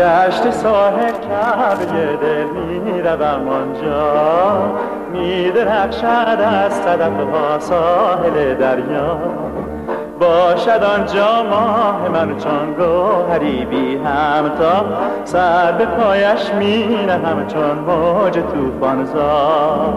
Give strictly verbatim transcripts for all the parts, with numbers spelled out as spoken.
گشت ساحل کعبه دل می روم آنجا، می درخشد از صدف ها ساحل دریا. باشد آنجا ماه من چون گوهری بی همتا، سر به پایش می نهم چون موج طوفان زا.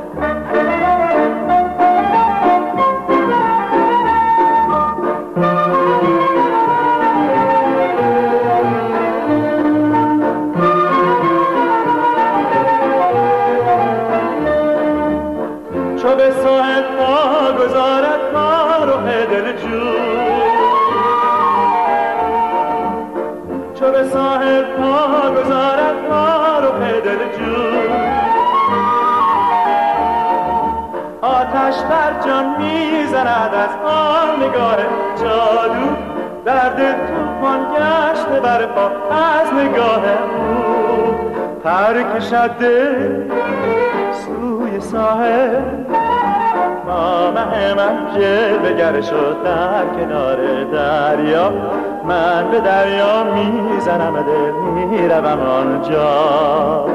چو به ساحل پا گذارد ما رخ دلجو، چو به ساحل پا گذارد ما رخ دلجو. آتش بر جان میزند از آن نگاه جادو، درد طوفان گشته بر پا از نگاه او. پر کشد دل سوی ساحل، تا مه من جلوه گر شد در کنار دریا. من به دریا میزنم دل میروم آنجا.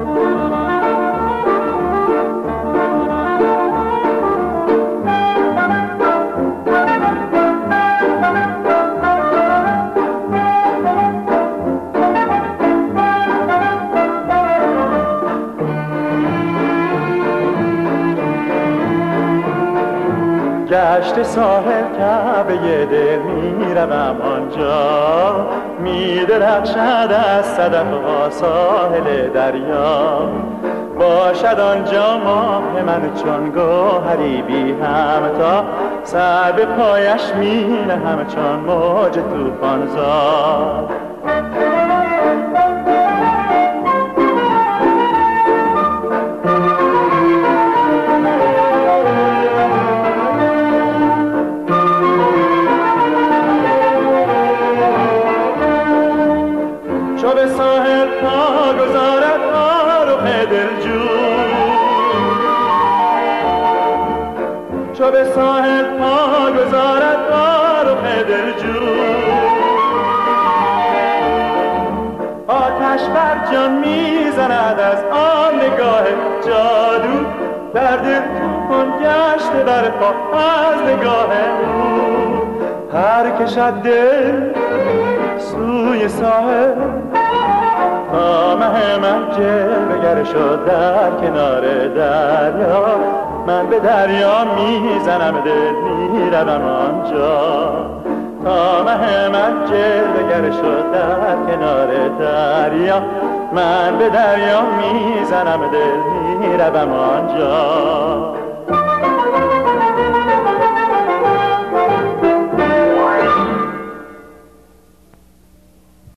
گشت ساحل کعبه دل می روم آنجا، می درخشد از صدف ها ساحل دریا. باشد آنجا ماه من چون گوهری بی همتا، سر به پایش می نهم چون موج طوفان زا. چو به ساحل پا گذارد ما رخ دلجو، چو به ساحل پا گذارد ما رخ دلجو. آتش بر جان میزند از آن نگاه جادو، درد طوفان گشته بر پا از نگاه او. پر کشد دل سوی ساحل، تا مه من جلوه گر شد در کنار دریا. من به دریا میزنم دل میروم آنجا، تا مه من جلوه گر شد در کنار دریا. من به دریا میزنم دل میروم آنجا.